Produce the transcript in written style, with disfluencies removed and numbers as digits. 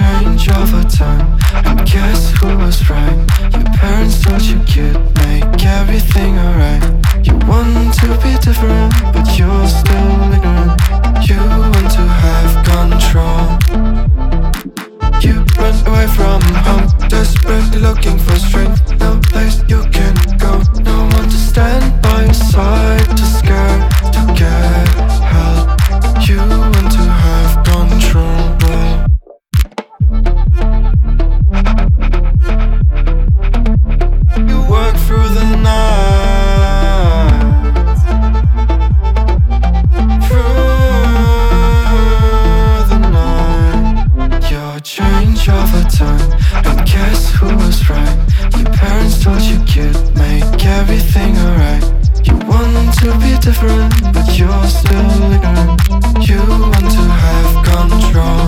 change over time. And guess who was right? Your parents told you kid, make everything alright. You want to be different, but you're still ignorant. You want to have control. You run away from home, desperately looking for strength. No place you can go, no one to stand by your side. Too scared to get help. You want to have control. You work through the night, through the night. Your change over time. And guess who was right? Your parents told you kid, make everything alright. You want to be different, but you're still ignorant. You want to have control.